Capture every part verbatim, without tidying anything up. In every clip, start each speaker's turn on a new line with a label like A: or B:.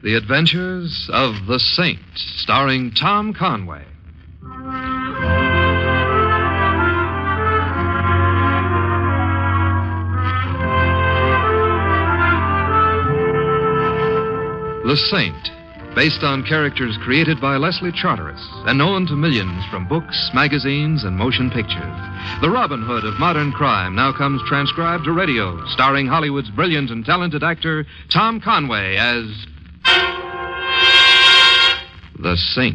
A: The Adventures of the Saint, starring Tom Conway. The Saint, based on characters created by Leslie Charteris and known to millions from books, magazines, and motion pictures. The Robin Hood of modern crime now comes transcribed to radio, starring Hollywood's brilliant and talented actor Tom Conway as the Saint.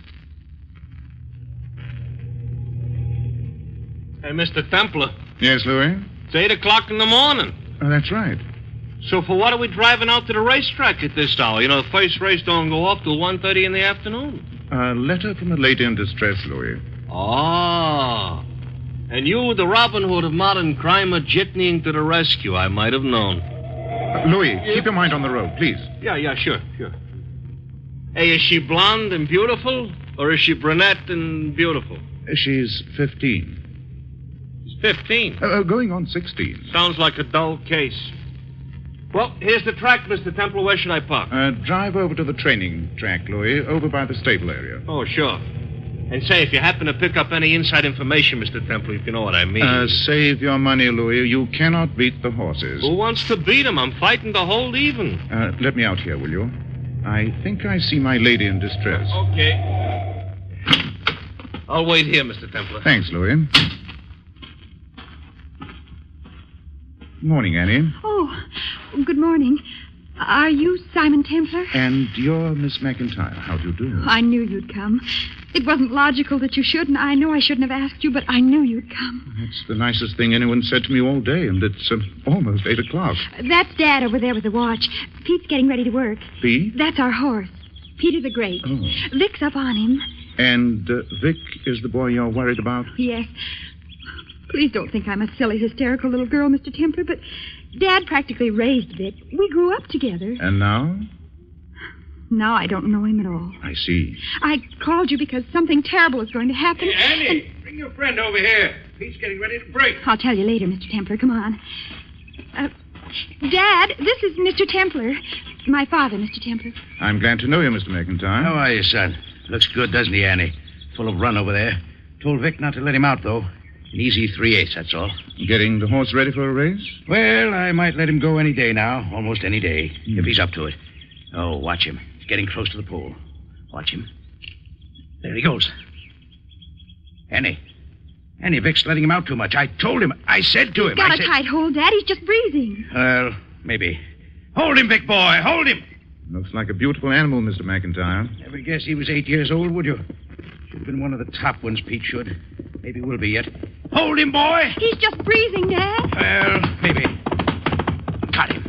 B: Hey, Mister Templar.
C: Yes, Louis?
B: It's eight o'clock in the morning.
C: Oh, that's right.
B: So for what are we driving out to the racetrack at this hour? You know, the first race don't go off till one thirty in the afternoon.
C: A letter from a lady in distress, Louis.
B: Ah. And you, the Robin Hood of modern crime, are jitneying to the rescue. I might have known.
C: Uh, Louis, yeah. Keep your mind on the road, please.
B: Yeah, yeah, sure, sure. Hey, is she blonde and beautiful? Or is she brunette and beautiful?
C: She's fifteen.
B: She's fifteen?
C: Uh, going on sixteen.
B: Sounds like a dull case. Well, here's the track, Mister Temple. Where should I park?
C: Uh, drive over to the training track, Louis, over by the stable area.
B: Oh, sure. And say, if you happen to pick up any inside information, Mister Temple, if you know what I mean.
C: Uh, save your money, Louis. You cannot beat the horses.
B: Who wants to beat them? I'm fighting to hold even.
C: Uh, let me out here, will you? I think I see my lady in distress.
B: Okay. I'll wait here, Mister Templar.
C: Thanks, Louis. Morning, Annie.
D: Oh, good morning. Are you Simon Templar?
C: And you're Miss McIntyre. How do you do?
D: I knew you'd come. It wasn't logical that you should, and I know I shouldn't have asked you, but I knew you'd come.
C: That's the nicest thing anyone said to me all day, and it's uh, almost eight o'clock.
D: That's Dad over there with the watch. Pete's getting ready to work.
C: Pete?
D: That's our horse. Peter the Great.
C: Oh.
D: Vic's up on him.
C: And uh, Vic is the boy you're worried about?
D: Yes. Please don't think I'm a silly, hysterical little girl, Mister Templar, but Dad practically raised Vic. We grew up together.
C: And now?
D: Now I don't know him at all.
C: I see.
D: I called you because something terrible is going to happen.
B: Hey, Annie,
D: and...
B: bring your friend over here. Pete's getting ready to break.
D: I'll tell you later, Mister Templar. Come on. Uh, Dad, this is Mister Templar. My father, Mister Templar.
C: I'm glad to know you, Mister McIntyre.
E: How are you, son? Looks good, doesn't he, Annie? Full of run over there. Told Vic not to let him out, though. An easy three-eighths, that's all.
C: Getting the horse ready for a race?
E: Well, I might let him go any day now. Almost any day.
C: Hmm.
E: If he's up to it. Oh, watch him. He's getting close to the pole. Watch him. There he goes. Annie. Annie, Vic's letting him out too much. I told him. I said to him.
D: Got
E: I
D: a
E: said...
D: tight hold, Dad. He's just breathing.
E: Well, maybe. Hold him, Vic boy. Hold him.
C: Looks like a beautiful animal, Mister McIntyre.
E: Never guess he was eight years old, would you? Should have been one of the top ones, Pete should. Maybe will be yet. Hold him, boy!
D: He's just breathing, Dad.
E: Well, maybe. Got him.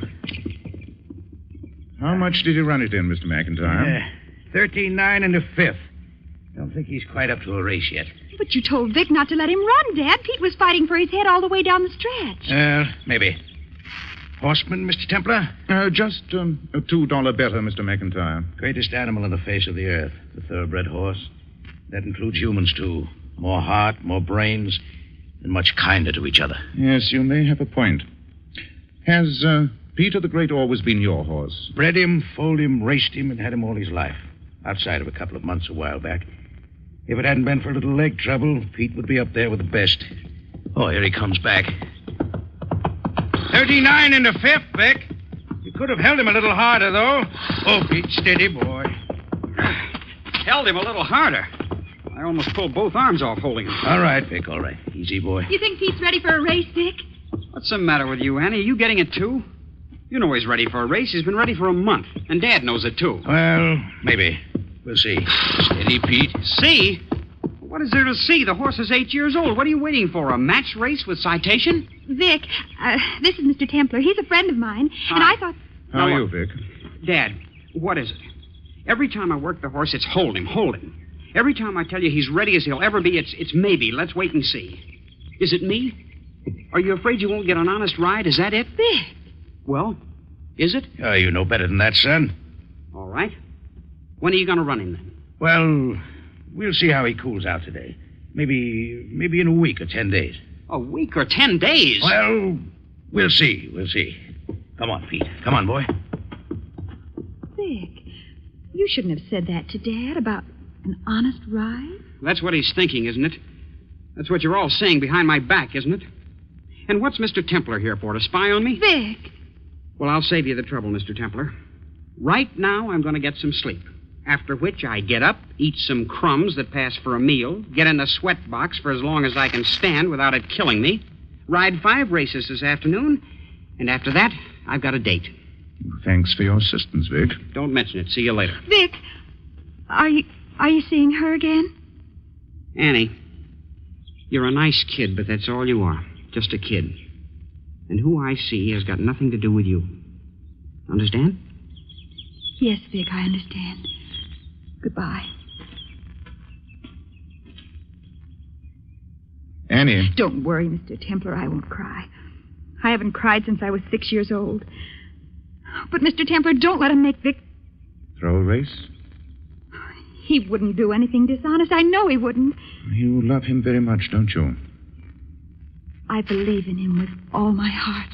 C: How much did you run it in, Mister McIntyre?
E: Uh, thirteen nine and a fifth. Don't think he's quite up to a race yet.
D: But you told Vic not to let him run, Dad. Pete was fighting for his head all the way down the stretch.
E: Uh, maybe. Horseman, Mister Templar?
C: Uh, just um, a two dollar better, Mister McIntyre.
E: Greatest animal on the face of the earth, the thoroughbred horse. That includes humans, too. More heart, more brains, and much kinder to each other.
C: Yes, you may have a point. Has uh, Peter the Great always been your horse?
E: Bred him, foaled him, raced him, and had him all his life. Outside of a couple of months a while back. If it hadn't been for a little leg trouble, Pete would be up there with the best. Oh, here he comes back. thirty-nine and a fifth, Vic. You could have held him a little harder, though. Oh, Pete, steady, boy.
F: Held him a little harder. I almost pulled both arms off holding him.
E: All right, Vic, all right. Easy, boy.
D: You think Pete's ready for a race, Vic?
F: What's the matter with you, Annie? Are you getting it, too? You know he's ready for a race. He's been ready for a month. And Dad knows it, too.
E: Well, maybe. We'll see. Steady, Pete.
F: See? What is there to see? The horse is eight years old. What are you waiting for? A match race with citation?
D: Vic, uh, this is Mister Templar. He's a friend of mine.
F: Hi.
D: And I thought...
C: How
F: Now,
C: are you,
F: look.
C: Vic?
F: Dad, what is it? Every time I work the horse, it's hold him, hold him. Every time I tell you he's ready as he'll ever be, it's it's maybe. Let's wait and see. Is it me? Are you afraid you won't get an honest ride? Is that it?
D: Vic.
F: Well, is it?
E: Oh, you know better than that, son.
F: All right. When are you going to run him, then?
E: Well, we'll see how he cools out today. Maybe, maybe in a week or ten days.
F: A week or ten days?
E: Well, we'll see. We'll see. Come on, Pete. Come on, boy.
D: Vic, You shouldn't have said that to Dad about an honest ride.
F: That's what he's thinking, isn't it? That's what you're all saying behind my back, isn't it? And what's Mister Templar here for, to spy on me?
D: Vic!
F: Well, I'll save you the trouble, Mister Templar. Right now, I'm going to get some sleep. After which, I get up, eat some crumbs that pass for a meal, get in the sweat box for as long as I can stand without it killing me, ride five races this afternoon, and after that, I've got a date.
C: Thanks for your assistance, Vic.
F: Don't mention it. See you later.
D: Vic, are you are you seeing her again?
F: Annie, you're a nice kid, but that's all you are. Just a kid. And who I see has got nothing to do with you. Understand?
D: Yes, Vic, I understand. Goodbye.
C: Annie.
D: Don't worry, Mister Templar. I won't cry. I haven't cried since I was six years old. But, Mister Templar, don't let him make Vic...
C: Throw a race?
D: He wouldn't do anything dishonest. I know he wouldn't.
C: You love him very much, don't you?
D: I believe in him with all my heart.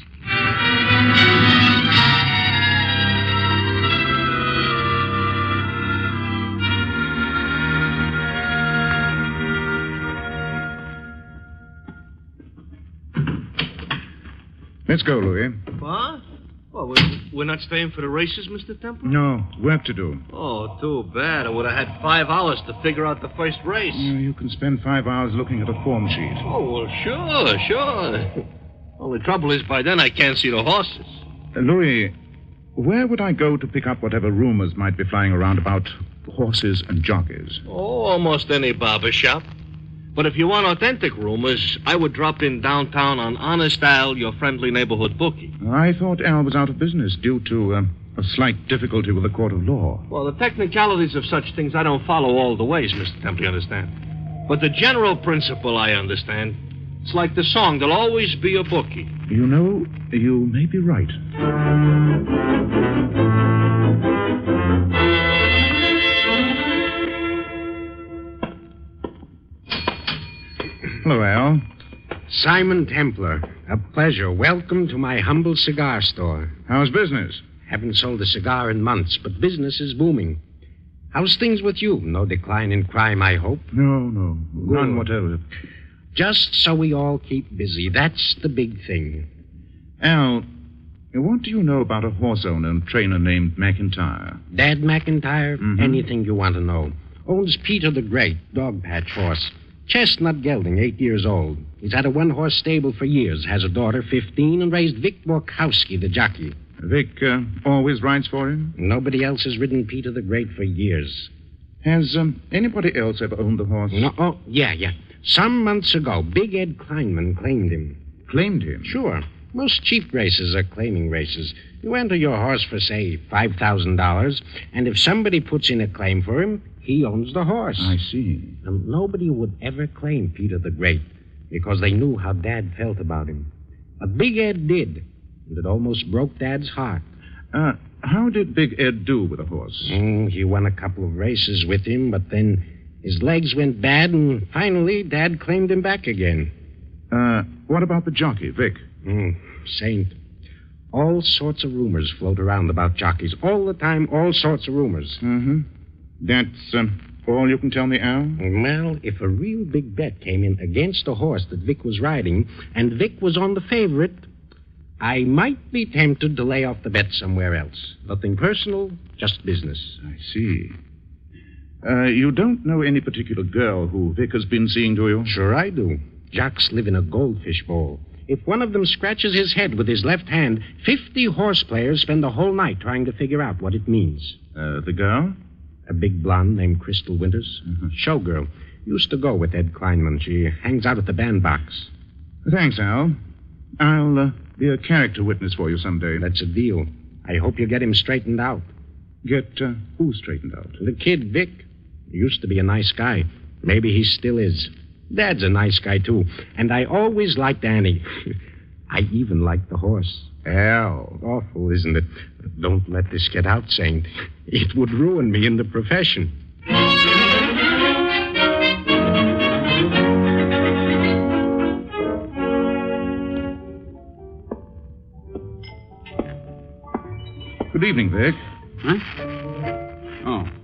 C: Let's go, Louis.
B: What? Oh, we're, we're not staying for the races, Mister Templar?
C: No, work to do.
B: Oh, too bad. I would have had five hours to figure out the first race.
C: Uh, you can spend five hours looking at a form sheet.
B: Oh, well, sure, sure. Only trouble is, by then I can't see the horses.
C: Uh, Louis, where would I go to pick up whatever rumors might be flying around about horses and jockeys?
B: Oh, almost any barber shop. But if you want authentic rumors, I would drop in downtown on Honest Al, your friendly neighborhood bookie.
C: I thought Al was out of business due to uh, a slight difficulty with the court of law.
B: Well, the technicalities of such things I don't follow all the ways, Mister Temple, you understand? But the general principle I understand. It's like the song, there'll always be a bookie.
C: You know, you may be right. Hello, Al.
G: Simon Templar. A pleasure. Welcome to my humble cigar store.
C: How's business?
G: Haven't sold a cigar in months, but business is booming. How's things with you? No decline in crime, I hope?
C: No, no. None
G: Good.
C: whatever.
G: Just so we all keep busy. That's the big thing.
C: Al, what do you know about a horse owner and trainer named McIntyre?
G: Dad McIntyre?
C: Mhm.
G: Anything you want to know. Owns Peter the Great, dog patch horse. Chestnut gelding, eight years old. He's had a one-horse stable for years, has a daughter, fifteen, and raised Vic Borkowski, the jockey.
C: Vic uh, always rides for him?
G: Nobody else has ridden Peter the Great for years.
C: Has um, anybody else ever owned the horse?
G: No, oh, yeah, yeah. Some months ago, Big Ed Kleinman claimed him.
C: Claimed him?
G: Sure. Most cheap races are claiming races. You enter your horse for, say, five thousand dollars, and if somebody puts in a claim for him, he owns the horse.
C: I see.
G: And nobody would ever claim Peter the Great because they knew how Dad felt about him. But Big Ed did, and it almost broke Dad's heart.
C: Uh, how did Big Ed do with the horse?
G: Mm, he won a couple of races with him, but then his legs went bad, and finally Dad claimed him back again.
C: Uh, what about the jockey, Vic?
G: Mm, Saint. All sorts of rumors float around about jockeys. All the time, all sorts of rumors.
C: Mm-hmm. That's um, all you can tell me, Al?
G: Well, if a real big bet came in against a horse that Vic was riding, and Vic was on the favorite, I might be tempted to lay off the bet somewhere else. Nothing personal, just business.
C: I see. Uh, you don't know any particular girl who Vic has been seeing, do you?
G: Sure I do. Jocks live in a goldfish bowl. If one of them scratches his head with his left hand, fifty horse players spend the whole night trying to figure out what it means.
C: Uh, the girl?
G: A big blonde named Crystal Winters.
C: Mm-hmm.
G: Showgirl. Used to go with Ed Kleinman. She hangs out at the bandbox.
C: Thanks, Al. I'll uh, be a character witness for you someday.
G: That's a deal. I hope you get him straightened out.
C: Get uh, who straightened out?
G: The kid, Vic. He used to be a nice guy. Maybe he still is. Dad's a nice guy, too. And I always liked Annie. I even liked the horse. Al. Awful, isn't it? Don't let this get out, Saint. It would ruin me in the profession.
C: Good evening, Vic.
F: Huh? Oh.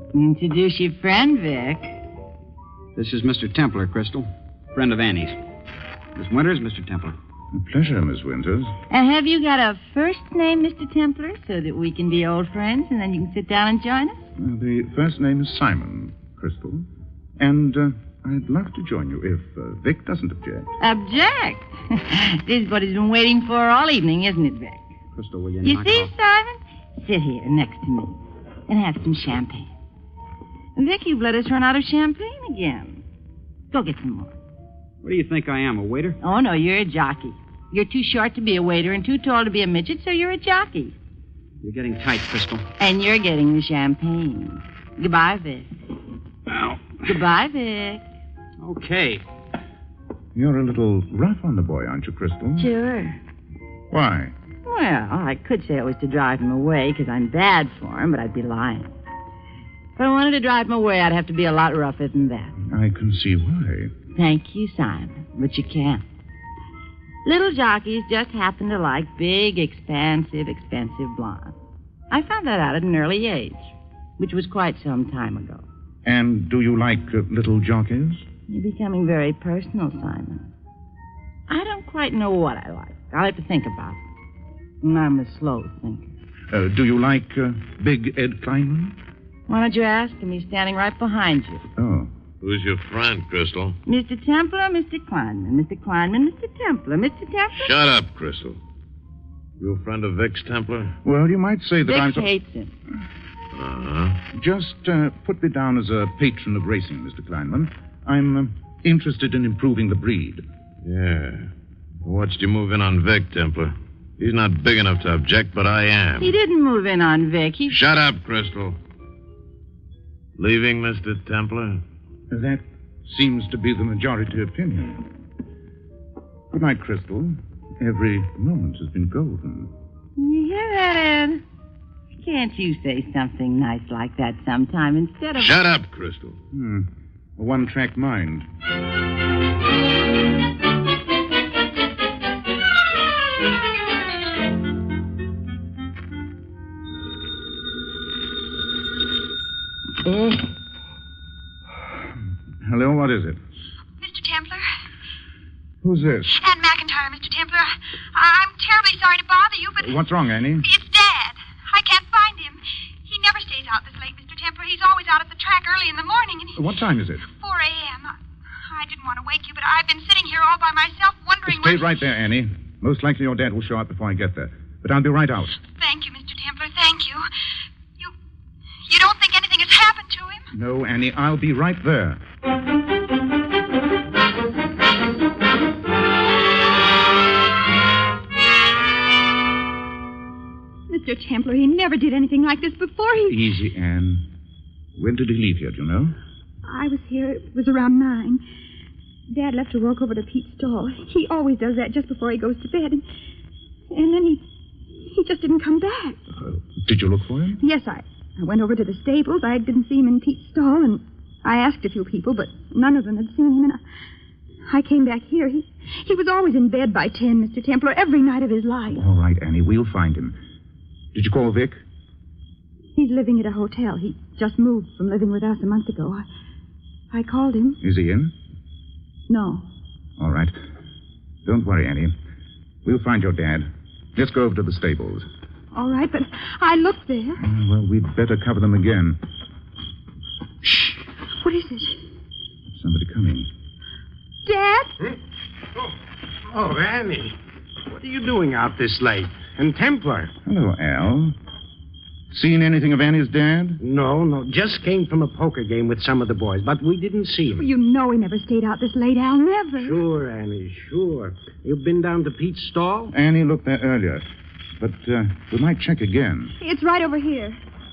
H: Introduce your friend, Vic.
F: This is Mister Templar, Crystal. Friend of Annie's. Miss Winters, Mister Templar.
C: A pleasure, Miss Winters.
H: And have you got a first name, Mister Templar, so that we can be old friends and then you can sit down and join us?
C: Uh, the first name is Simon, Crystal. And uh, I'd love to join you if uh, Vic doesn't object.
H: Object? This is what he's been waiting for all evening, isn't it, Vic?
F: Crystal, will you
H: You
F: knock
H: see,
F: off?
H: Simon? Sit here next to me and have some champagne. Vic, you've let us run out of champagne again. Go get some more.
F: What do you think I am, a waiter?
H: Oh, no, you're a jockey. You're too short to be a waiter and too tall to be a midget, so you're a jockey.
F: You're getting tight, Crystal.
H: And you're getting the champagne. Goodbye, Vic.
F: Ow.
H: Goodbye, Vic.
F: Okay.
C: You're a little rough on the boy, aren't you, Crystal?
H: Sure.
C: Why?
H: Well, I could say it was to drive him away because I'm bad for him, but I'd be lying. If I wanted to drive him away, I'd have to be a lot rougher than that.
C: I can see why.
H: Thank you, Simon, but you can't. Little jockeys just happen to like big, expansive, expensive blondes. I found that out at an early age, which was quite some time ago.
C: And do you like uh, little jockeys?
H: You're becoming very personal, Simon. I don't quite know what I like. I'll have to think about it. And I'm a slow thinker.
C: Uh, do you like uh, Big Ed Kleinman?
H: Why don't you ask him? He's standing right behind you.
C: Oh.
B: Who's your friend, Crystal?
H: Mister Templar, Mister Kleinman. Mister Kleinman, Mister Templar. Mister Templar?
B: Shut up, Crystal. You a friend of Vic's, Templar?
C: Well, you might say that
H: Vic
C: I'm... so-
H: hates him.
B: Uh-huh.
C: Just uh, put me down as a patron of racing, Mister Kleinman. I'm uh, interested in improving the breed.
B: Yeah. I watched you move in on Vic, Templar. He's not big enough to object, but I am.
H: He didn't move in on Vic. He...
B: Shut up, Crystal. Leaving, Mister Templar?
C: That seems to be the majority opinion. Good night, Crystal. Every moment has been golden.
H: You hear that, Ed? Can't you say something nice like that sometime instead of...
B: Shut up, Crystal.
C: Hmm. A one-track mind.
D: Oh.
C: Hello, what is it?
D: Mister Templar?
C: Who's this?
D: Anne McIntyre, Mister Templar. I- I'm terribly sorry to bother you, but
C: What's wrong, Annie?
D: it's Dad. I can't find him. He never stays out this late, Mister Templar. He's always out at the track early in the morning, and he...
C: What time is it?
D: four a.m. I didn't want to wake you, but I've been sitting here all by myself wondering...
C: Stay
D: where-
C: right there, Annie. Most likely your dad will show up before I get there. But I'll be right out.
D: Thank you, Mister Templar. Thank you. You... You don't think anything has happened to him?
C: No, Annie, I'll be right there.
D: Mister Templar, he never did anything like this before. He...
C: Easy, Anne. When did he leave here, do you know?
D: I was here. It was around nine. Dad left to walk over to Pete's stall. He always does that just before he goes to bed. And, and then he he just didn't come back.
C: Uh, did you look for him?
D: Yes, I, I went over to the stables. I didn't see him in Pete's stall, and I asked a few people, but none of them had seen him. And I, I came back here. He, he was always in bed by ten, Mister Templar, every night of his life.
C: All right, Annie, we'll find him. Did you call Vic?
D: He's living at a hotel. He just moved from living with us a month ago. I, I called him.
C: Is he in?
D: No.
C: All right. Don't worry, Annie. We'll find your dad. Let's go over to the stables.
D: All right, but I looked there.
C: Uh, well, we'd better cover them again.
D: Shh. What is it?
C: Somebody coming.
D: Dad?
G: Hmm? Oh. oh, Annie. What are you doing out this late? And Templar?
C: Hello, Al. Seen anything of Annie's dad?
G: No, no. Just came from a poker game with some of the boys, but we didn't see him.
D: Well, you know he never stayed out this late, Al. Never.
G: Sure, Annie, sure. You've been down to Pete's stall?
C: Annie looked there earlier. But uh, we might check again.
D: It's right over here.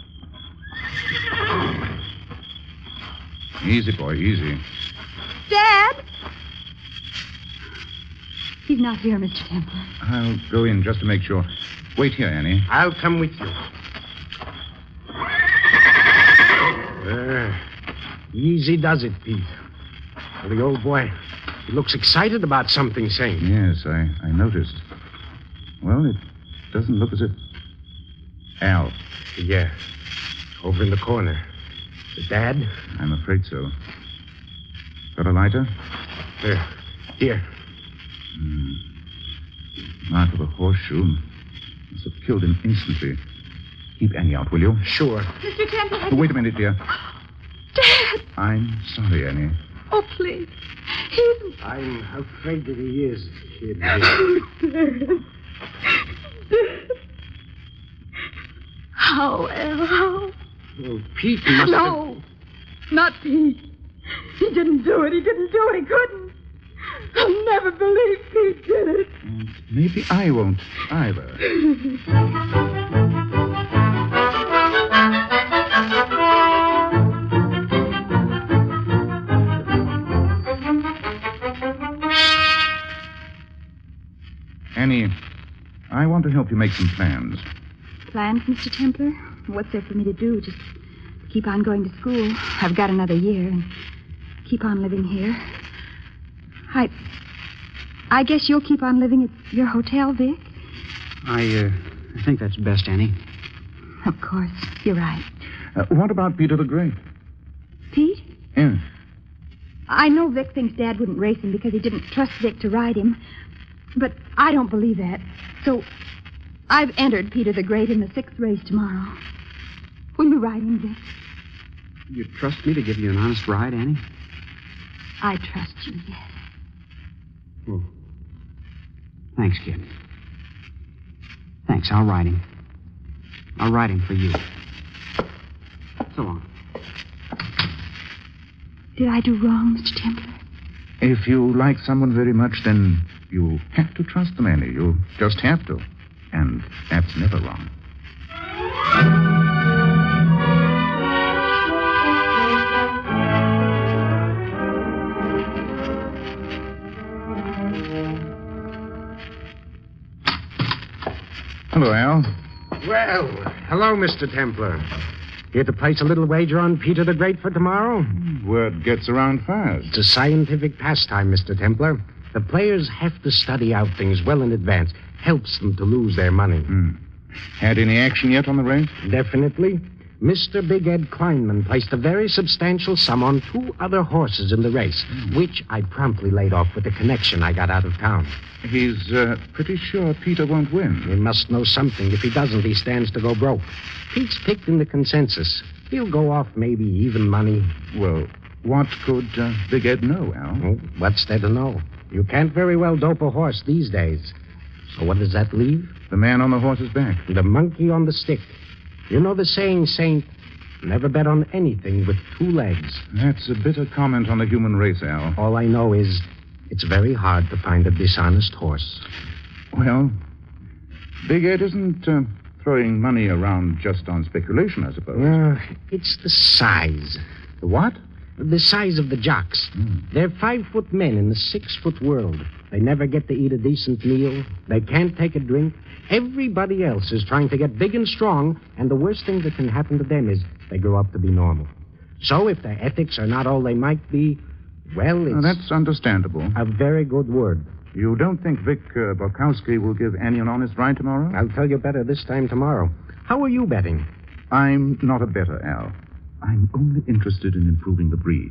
C: Easy, boy, easy.
D: Dad? He's not here, Mister Templar.
C: I'll go in just to make sure. Wait here, Annie.
G: I'll come with you. Uh, easy does it, Pete. Well, the old boy, he looks excited about something, saying.
C: Yes, I, I noticed. Well, it doesn't look as if... Al.
G: Yeah, over in the corner. Dad?
C: I'm afraid so. Got a lighter?
G: Here. Here.
C: Hmm. Mark of a horseshoe. Must have killed him instantly. Keep Annie out, will you?
G: Sure.
D: Mister Temple.
C: Oh, wait a minute, dear.
D: Dad!
C: I'm sorry, Annie.
D: Oh, please. He isn't...
G: I'm afraid that he is, kid.
D: Oh, Dad. Dad. How, Al, how?
G: Oh, Pete must
D: No, not Pete. He didn't do it. He didn't do it. He couldn't. I'll never believe Pete did it.
C: And maybe I won't either. Annie, I want to help you make some plans.
D: Plans, Mister Templar? What's there for me to do? Just keep on going to school. I've got another year and keep on living here. I... I guess you'll keep on living at your hotel, Vic?
F: I, uh, I think that's best, Annie.
D: Of course. You're right.
C: Uh, what about Peter the Great?
D: Pete?
C: Yes.
D: I know Vic thinks Dad wouldn't race him because he didn't trust Vic to ride him. But I don't believe that. So I've entered Peter the Great in the sixth race tomorrow. Will you ride him, Vic?
F: You trust me to give you an honest ride, Annie?
D: I trust you, yes.
F: Oh. Thanks, kid. Thanks. I'll ride him. I'll ride him for you. So long.
D: Did I do wrong, Mister Templar?
C: If you like someone very much, then you have to trust them, Annie. You just have to. And that's never wrong. Hello, Al.
G: Well, hello, Mister Templar. Here to place a little wager on Peter the Great for tomorrow?
C: Word gets around fast.
G: It's a scientific pastime, Mister Templar. The players have to study out things well in advance. Helps them to lose their money.
C: Hmm. Had any action yet on the race?
G: Definitely. Mister Big Ed Kleinman placed a very substantial sum on two other horses in the race, mm. which I promptly laid off with the connection I got out of town.
C: He's uh, pretty sure Peter won't win.
G: He must know something. If he doesn't, he stands to go broke. Pete's picked in the consensus. He'll go off maybe even money.
C: Well, what could uh, Big Ed know, Al?
G: Oh, what's there to know? You can't very well dope a horse these days. So what does that leave?
C: The man on the horse's back.
G: The monkey on the stick. You know the saying, Saint, never bet on anything with two legs.
C: That's a bitter comment on the human race, Al.
G: All I know is it's very hard to find a dishonest horse.
C: Well, Big Ed isn't uh, throwing money around just on speculation, I suppose.
G: Uh, it's the size.
C: The what?
G: The size of the jocks. Mm. They're five-foot men in the six-foot world. They never get to eat a decent meal. They can't take a drink. Everybody else is trying to get big and strong, and the worst thing that can happen to them is they grow up to be normal. So if their ethics are not all they might be, well, it's...
C: Now, that's understandable.
G: A very good word.
C: You don't think Vic uh, Borkowski will give Annie an honest ride tomorrow?
G: I'll tell you better this time tomorrow. How are you betting?
C: I'm not a bettor, Al. I'm only interested in improving the breed.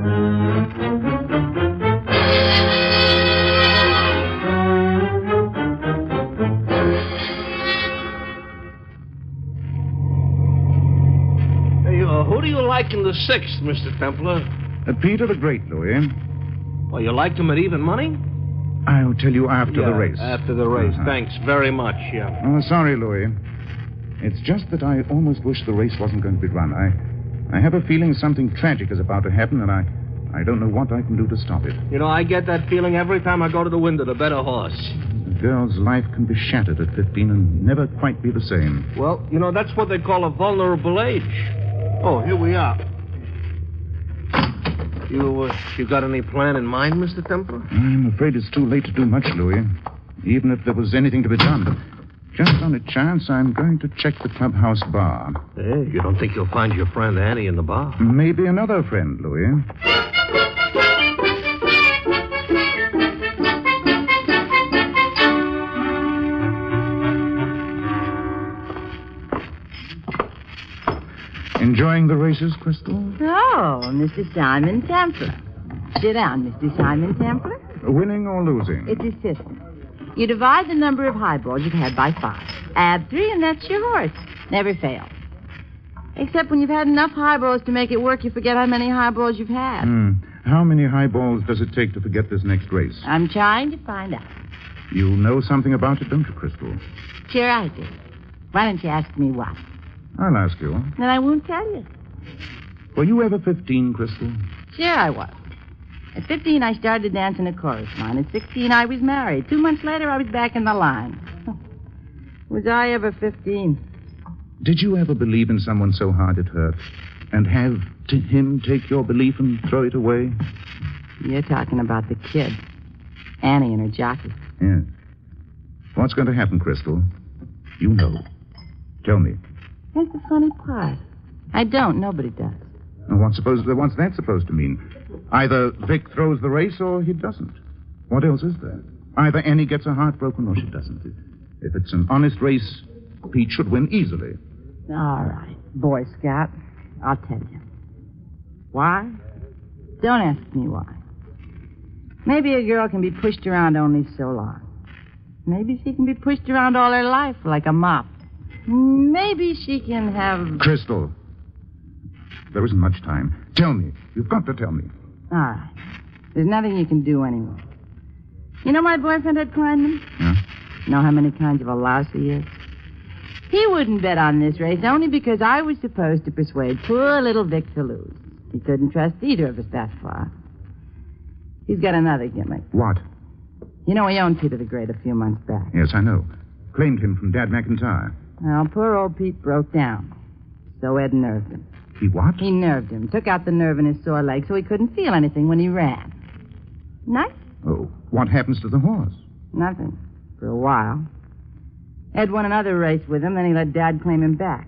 B: Hey, uh, who do you like in the sixth, Mister Templar?
C: Uh, Peter the Great, Louis.
B: Well, you liked him at even money?
C: I'll tell you after
B: yeah,
C: the race.
B: After the race. Uh-huh. Thanks very much, yeah.
C: Oh, sorry, Louis. It's just that I almost wish the race wasn't going to be run. I, I have a feeling something tragic is about to happen, and I, I don't know what I can do to stop it.
B: You know, I get that feeling every time I go to the window to bet a horse.
C: A girl's life can be shattered at fifteen and never quite be the same.
B: Well, you know, that's what they call a vulnerable age. Oh, here we are. You, uh, you got any plan in mind, Mister Templar?
C: I'm afraid it's too late to do much, Louis. Even if there was anything to be done. But just on a chance, I'm going to check the clubhouse bar.
B: Hey, you don't think you'll find your friend Annie in the bar?
C: Maybe another friend, Louis. Enjoying the races, Crystal?
H: Oh, Mister Simon Templar. Sit down, Mister Simon Templar.
C: Winning or losing?
H: It's his system. You divide the number of highballs you've had by five. Add three, and that's your horse. Never fails. Except when you've had enough highballs to make it work, you forget how many highballs you've had.
C: Hmm. How many highballs does it take to forget this next race?
H: I'm trying to find out.
C: You know something about it, don't you, Crystal?
H: Sure I do. Why don't you ask me what?
C: I'll ask you.
H: Then I won't tell you.
C: Were you ever fifteen, Crystal?
H: Sure I was. At fifteen, I started to dance in a chorus line. At sixteen, I was married. Two months later, I was back in the line. Was I ever fifteen?
C: Did you ever believe in someone so hard it hurt? And have t- him take your belief and throw it away?
H: You're talking about the kid. Annie and her jockey.
C: Yes. What's going to happen, Crystal? You know. Tell me.
H: That's the funny part. I don't. Nobody does.
C: What's, supposed, what's that supposed to mean? Either Vic throws the race or he doesn't. What else is there? Either Annie gets her heart broken or she doesn't. If it's an honest race, Pete should win easily.
H: All right, Boy Scout. I'll tell you. Why? Don't ask me why. Maybe a girl can be pushed around only so long. Maybe she can be pushed around all her life like a mop. Maybe she can have...
C: Crystal. There isn't much time. Tell me. You've got to tell me.
H: All right. There's nothing you can do anyway. You know my boyfriend, Ed Kleinman?
C: Yeah?
H: Know how many kinds of a louse he is? He wouldn't bet on this race only because I was supposed to persuade poor little Vic to lose. He couldn't trust either of us that far. He's got another gimmick.
C: What?
H: You know, he owned Peter the Great a few months back.
C: Yes, I know. Claimed him from Dad McIntyre.
H: Well, poor old Pete broke down. So Ed nerved him.
C: He what?
H: He nerved him. Took out the nerve in his sore leg so he couldn't feel anything when he ran. Nice?
C: Oh, what happens to the horse?
H: Nothing. For a while. Ed won another race with him, then he let Dad claim him back.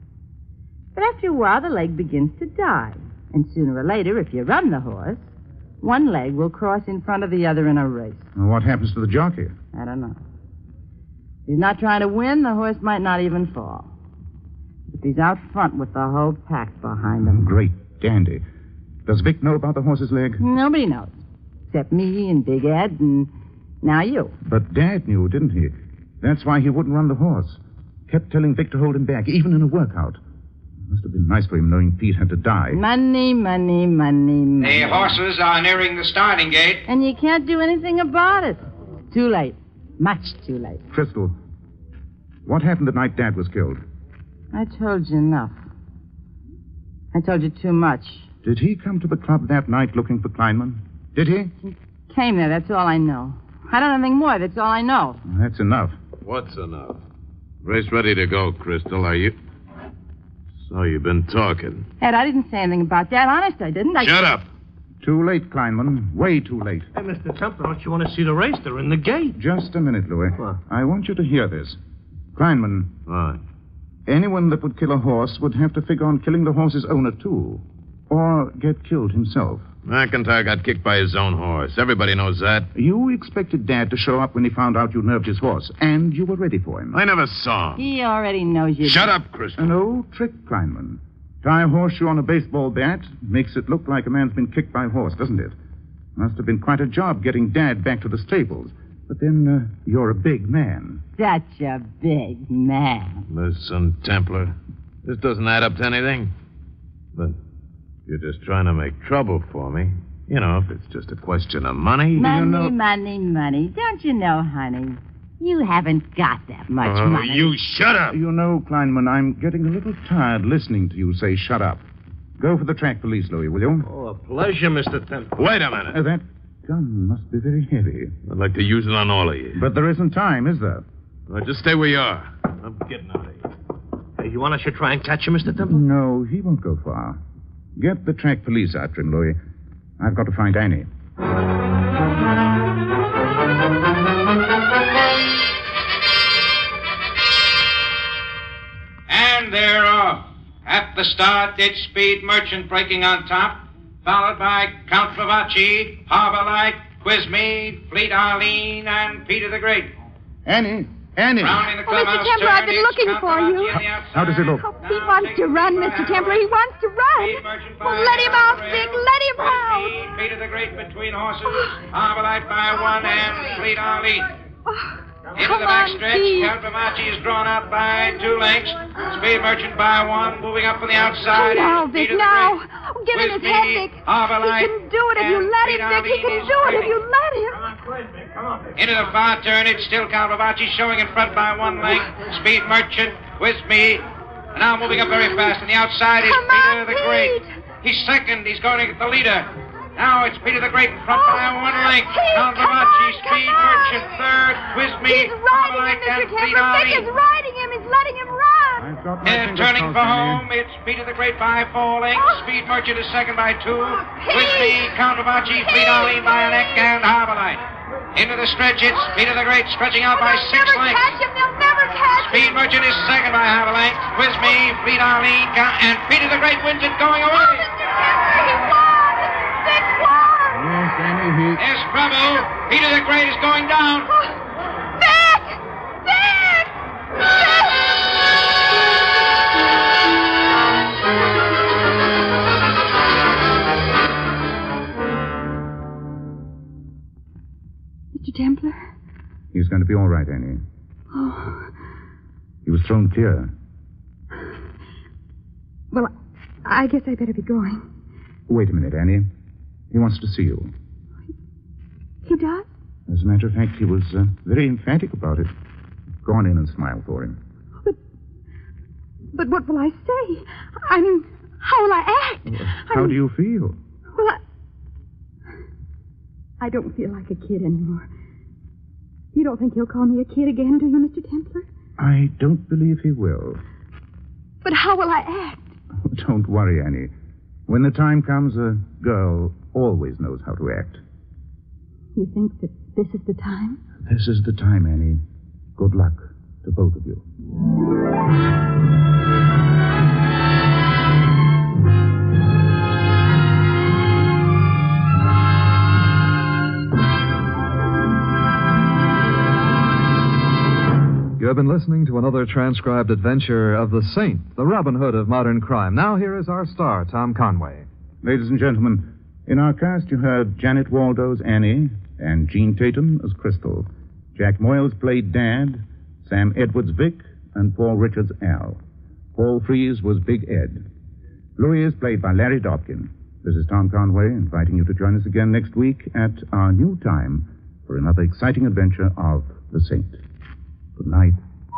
H: But after a while, the leg begins to die. And sooner or later, if you run the horse, one leg will cross in front of the other in a race.
C: Well, what happens to the jockey?
H: I don't know. If he's not trying to win, the horse might not even fall. If he's out front with the whole pack behind him.
C: Great dandy. Does Vic know about the horse's leg?
H: Nobody knows. Except me and Big Ed and now you.
C: But Dad knew, didn't he? That's why he wouldn't run the horse. Kept telling Vic to hold him back, even in a workout. Must have been nice for him knowing Pete had to die.
H: Money, money, money, money.
I: The horses are nearing the starting gate.
H: And you can't do anything about it. Too late. Much too late.
C: Crystal, what happened the night Dad was killed?
H: I told you enough. I told you too much.
C: Did he come to the club that night looking for Kleinman? Did he?
H: He came there, that's all I know. I don't know anything more, that's all I know.
C: That's enough.
J: What's enough? Race ready to go, Crystal, are you? So you've been talking.
H: Ed, I didn't say anything about that. Honest, I didn't. I...
J: Shut up.
C: Too late, Kleinman. Way too late.
B: Hey, Mister Templar, don't you want to see the race? They're in the gate.
C: Just a minute, Louis.
B: What?
C: I want you to hear this. Kleinman,
J: What?
C: anyone that would kill a horse would have to figure on killing the horse's owner, too. Or get killed himself.
J: McIntyre got kicked by his own horse. Everybody knows that.
C: You expected Dad to show up when he found out you nerved his horse, and you were ready for him.
J: I never saw him.
H: He already knows you.
J: Shut up, Crystal.
C: An old trick, Kleinman. Tie a horseshoe on a baseball bat makes it look like a man's been kicked by a horse, doesn't it? Must have been quite a job getting Dad back to the stables. But then uh, you're a big man.
H: Such a big man.
J: Listen, Templar, this doesn't add up to anything. But you're just trying to make trouble for me. You know, if it's just a question of money.
H: Money,
J: you know...
H: money, money. Don't you know, honey? You haven't got that much
J: Oh,
H: money.
J: you shut up.
C: You know, Kleinman, I'm getting a little tired listening to you say shut up. Go for the track police, Louis, will you?
B: Oh, a pleasure, Mister Templar.
J: Wait a minute.
C: Uh, that gun must be very heavy.
J: I'd like to use it on all of you.
C: But there isn't time, is there?
J: Well, just stay where you are. I'm getting out of here.
B: Hey, you want us to try and catch him, Mister Templar?
C: No, he won't go far. Get the track police after him, Louis. I've got to find Annie.
I: And they're off. At the start, Ditch Speed Merchant breaking on top, followed by Count Favacci, Harbor Light, Quizme, Fleet Arlene, and Peter the Great.
C: Annie, Annie!
I: Rounding the
D: Oh, Mister
I: clubhouse
D: Templar, I've been
I: turn, it's
D: looking
I: Count
D: for
I: Bavachi
D: you.
I: on the outside.
C: How does it look?
D: Oh, he wants to run, Mister Templar. He wants to run. Oh, let him out, Vic. Let him out.
I: Speed of the great between horses. Arbalite by one and Fleet Ali.
D: Oh,
I: Into
D: come
I: the
D: on,
I: backstretch,
D: Pete.
I: Count Bavachi is drawn out by two lengths. Speed Merchant by one, moving up from the outside.
D: Now,
I: is
D: Vic,
I: Speed of the
D: now.
I: Great.
D: Oh, give him
I: With
D: his
I: me,
D: head, Vic.
I: Arbalite
D: He can do it if you
I: and
D: let
I: Fleet
D: him, Vic. He
I: Ali
D: can
I: is
D: do it if
I: winning.
D: you let him.
I: Into the far turn, it's still Count Bavachi showing in front by one length. Speed Merchant with me. And now moving up very fast. On the outside is
D: Come
I: Peter
D: on,
I: the
D: Pete.
I: Great. He's second. He's going to get the leader. Now it's Peter the Great in front
D: Oh,
I: by one length.
D: Pete,
I: Count
D: come
I: Bavachi,
D: on,
I: Speed
D: come on.
I: Merchant third. With me,
D: He's riding him,
I: Arbalite and
D: Mister
I: Fleet
D: Templar. Vic
I: Ali.
D: is riding him. He's letting him run.
C: I've got my
I: And
C: fingers
I: turning
C: crossed,
I: for
C: Annie.
I: home, it's Peter the Great by four lengths.
D: Oh.
I: Speed Merchant is second by two.
D: Pete.
I: With me, Count Bavachi, Fleet Ali by a neck, and Arbalite. Into the stretch, it's Peter the Great stretching out by
D: They'll
I: six
D: never
I: lengths.
D: catch him. They'll never catch him.
I: Speed Merchant is second by half a length. With me, Fleet Ali, Ca- and Peter the Great wins it going
D: Oh,
I: away.
D: Mister Templar, he won. Vic won.
C: Yes, Annie, he...
I: There's trouble. Peter the Great is going down.
D: Vic! Vic! Mister Templar?
C: He's going to be all right, Annie.
D: Oh,
C: He was thrown clear.
D: well, I guess I better be going.
C: Wait a minute, Annie. He wants to see you.
D: He does?
C: As a matter of fact, he was uh, very emphatic about it. Go on in and smile for him.
D: But, but what will I say? I mean, how will I act?
C: How
D: I
C: do you feel?
D: Well, I... I don't feel like a kid anymore. You don't think he'll call me a kid again, do you, Mister Templar?
C: I don't believe he will.
D: But how will I act?
C: Don't worry, Annie. When the time comes, a girl always knows how to act.
D: You think that this is the time?
C: This is the time, Annie. Good luck to both of you.
A: You have been listening to another transcribed adventure of the Saint, the Robin Hood of modern crime. Now here is our star, Tom Conway.
C: Ladies and gentlemen, in our cast you heard Janet Waldo as Annie and Jean Tatum as Crystal. Jack Moyles played Dad, Sam Edwards Vic, and Paul Richards Al. Paul Frees was Big Ed. Louis is played by Larry Dobkin. This is Tom Conway inviting you to join us again next week at our new time for another exciting adventure of the Saint. Good night.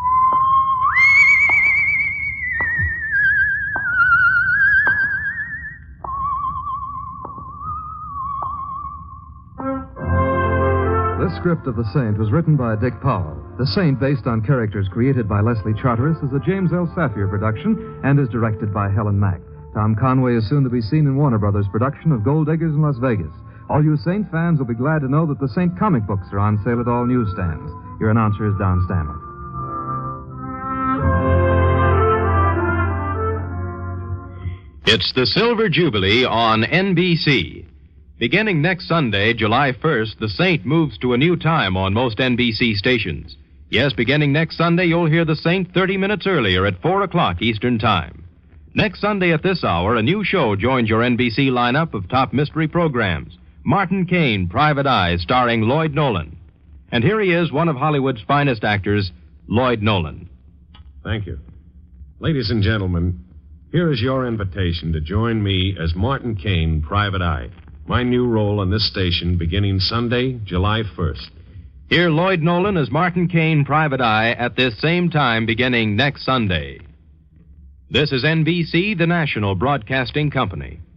A: This script of The Saint was written by Dick Powell. The Saint, based on characters created by Leslie Charteris, is a James L. Safier production and is directed by Helen Mack. Tom Conway is soon to be seen in Warner Brothers' production of Gold Diggers in Las Vegas. All you Saint fans will be glad to know that the Saint comic books are on sale at all newsstands. Your announcer is Don Stanley.
K: It's the Silver Jubilee on N B C. Beginning next Sunday, July first, the Saint moves to a new time on most N B C stations. Yes, beginning next Sunday, you'll hear the Saint thirty minutes earlier at four o'clock Eastern Time. Next Sunday at this hour, a new show joins your N B C lineup of top mystery programs. Martin Caine, Private Eye, starring Lloyd Nolan. And here he is, one of Hollywood's finest actors, Lloyd Nolan.
G: Thank you. Ladies and gentlemen, here is your invitation to join me as Martin Caine, Private Eye. My new role on this station beginning Sunday, July first.
K: Hear Lloyd Nolan as Martin Caine, Private Eye, at this same time beginning next Sunday. This is N B C, the national broadcasting company.